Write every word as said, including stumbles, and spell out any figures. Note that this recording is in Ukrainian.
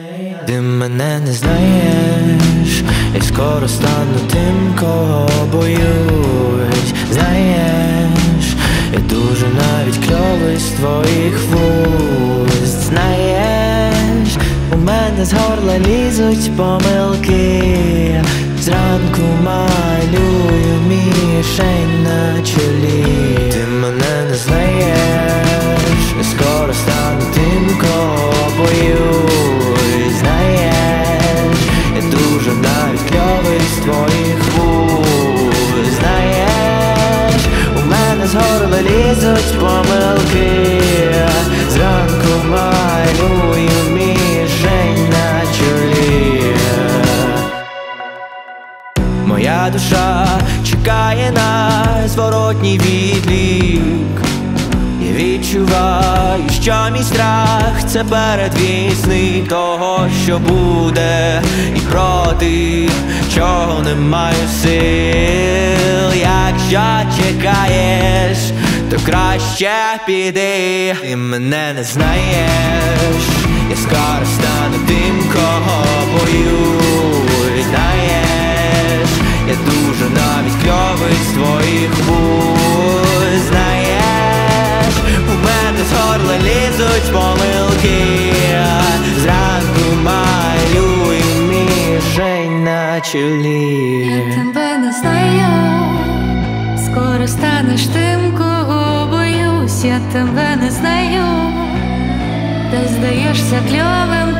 Ти мене не знаєш, я скоро стану тим, кого боюсь. Знаєш, я дуже навіть кльовий з твоїх вуст. Знаєш, у мене з горла лізуть помилки. Зранку малюю мішень на чолі. Ти мене не знаєш, я скоро стану тим, кого боюсь. Знаєш, я дуже навіть кльовий з твоїх вуст. Знаєш, у мене з горла лізуть помилки. Зранку малюю мішень на чолі. Моя душа чекає на зворотній відлік. Я відчуваю, що мій страх – це передвісник того, що буде, і проти чого не маю сил. Якщо чекаєш, то краще піди. Ти мене не знаєш, я скоро стану тим, кого боюсь. Знаєш, я дуже навіть кльовий з твоїх вуст. Знаєш, у мене з горла лізуть помилки. Зранку малюю мішень на чолі. Я тебе не знаю, скоро станеш тим, кого боюсь. Я тебе не знаю, ти здаєшся кльовим